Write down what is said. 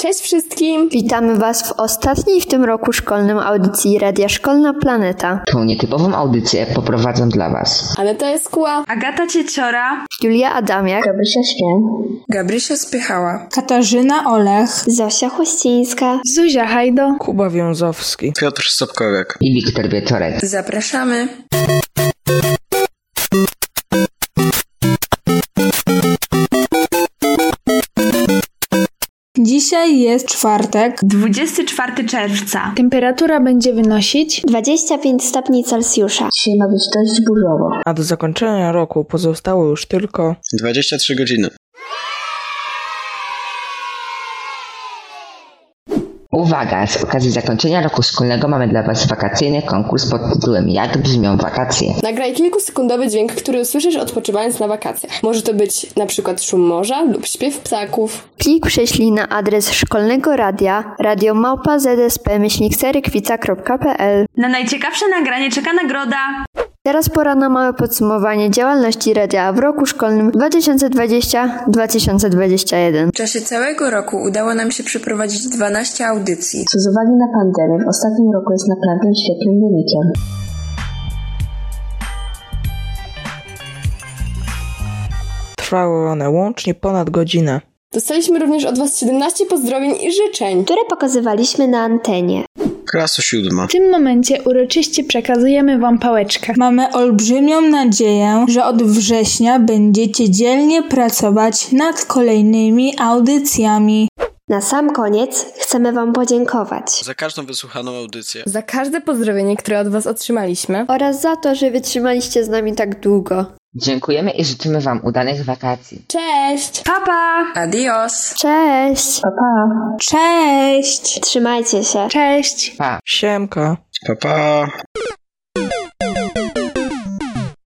Cześć wszystkim! Witamy Was w ostatniej w tym roku szkolnym audycji Radia Szkolna Planeta. Tą nietypową audycję poprowadzą dla Was Aneta Jaskuła, Agata Cieciora, Julia Adamiak, Gabrysia Świę, Gabrysia Spychała, Katarzyna Olech, Zosia Chłościńska, Zuzia Hajdo, Kuba Wiązowski, Piotr Stopkowiak i Wiktor Wieczorek. Zapraszamy! Dzisiaj jest czwartek, 24 czerwca. Temperatura będzie wynosić 25 stopni Celsjusza. Dzisiaj ma być dość burzowo. A do zakończenia roku pozostało już tylko 23 godziny. Uwaga! Z okazji zakończenia roku szkolnego mamy dla Was wakacyjny konkurs pod tytułem Jak brzmią wakacje? Nagraj kilkusekundowy dźwięk, który usłyszysz odpoczywając na wakacjach. Może to być na przykład szum morza lub śpiew ptaków. Plik prześlij na adres szkolnego radia radio@zsp-serykwica.pl. Na najciekawsze nagranie czeka nagroda. Teraz pora na małe podsumowanie działalności radia w roku szkolnym 2020-2021. W czasie całego roku udało nam się przeprowadzić 12 audycji. Z uwagi na pandemię w ostatnim roku jest naprawdę świetnym wynikiem. trwały one łącznie ponad godzinę. Dostaliśmy również od Was 17 pozdrowień i życzeń, które pokazywaliśmy na antenie. Klasa 7. W tym momencie uroczyście przekazujemy Wam pałeczkę. Mamy olbrzymią nadzieję, że od września będziecie dzielnie pracować nad kolejnymi audycjami. Na sam koniec chcemy Wam podziękować Za każdą wysłuchaną audycję. za każde pozdrowienie, które od Was otrzymaliśmy Oraz za to, że wytrzymaliście z nami tak długo. Dziękujemy i życzymy Wam udanych wakacji. Cześć! Papa! Adios! Cześć! Pa, pa. Cześć! Trzymajcie się. Cześć! Pa! Siemka! Pa, pa.